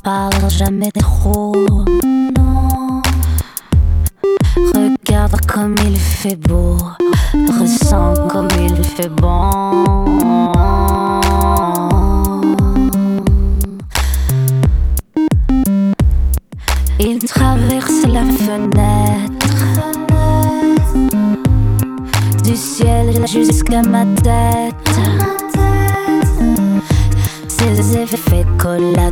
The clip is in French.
parle jamais trop. Non. Regarde comme il fait beau, ressens comme il fait bon. Il traverse la fenêtre, du ciel jusqu'à ma tête. Ses effets collatéraux